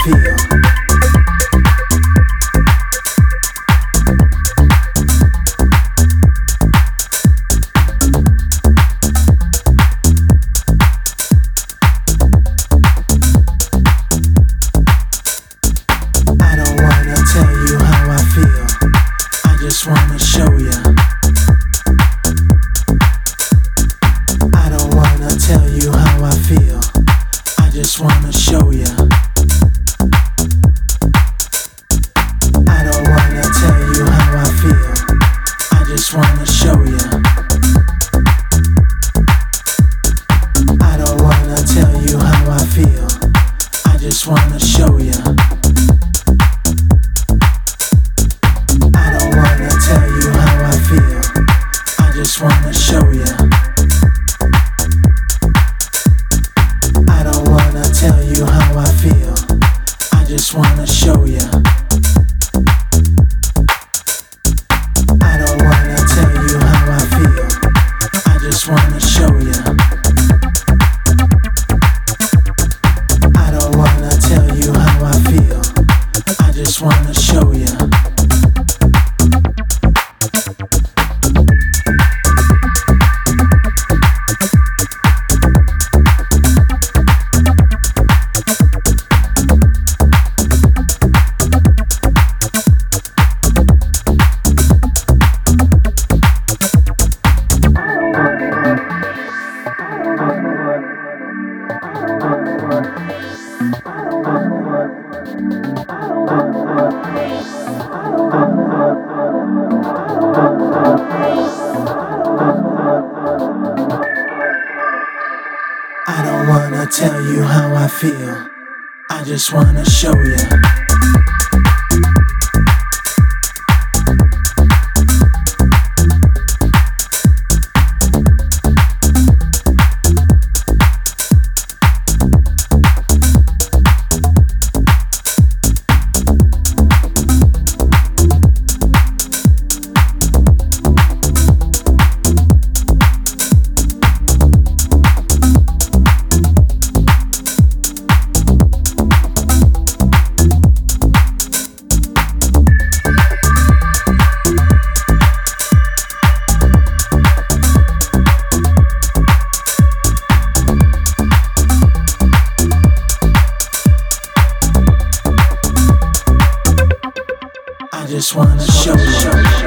feel. I don't wanna tell you how I feel. I just wanna show ya. I don't wanna tell you how I feel. I just wanna show ya. I don't wanna tell you how I feel. I just wanna show ya. I don't wanna tell you how I feel. I just wanna show ya. I don't wanna tell you how I feel. I just wanna show ya. I don't wanna tell you how I feel. I just wanna show ya. I don't wanna tell you how I feel. I just wanna show ya. I don't wanna tell you how I feel. I just wanna show ya. I don't wanna tell you how I feel. I just wanna show ya. I just wanna show ya.